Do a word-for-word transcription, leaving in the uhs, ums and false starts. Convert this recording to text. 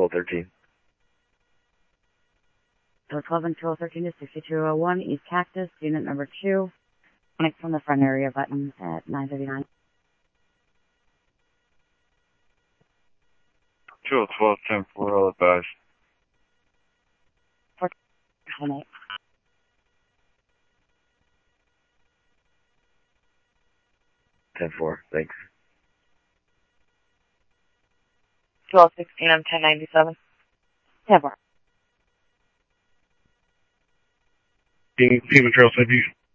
twelve thirteen. So twelve and twelve thirteen is sixty-two oh one East Cactus, unit number two. Connect from the front area button at nine thirty-nine. two oh twelve ten four, I'll advise. For ten four, thanks. twelve sixteen, I'm ten ninety-seven. ten four. Pima Trail, Safety.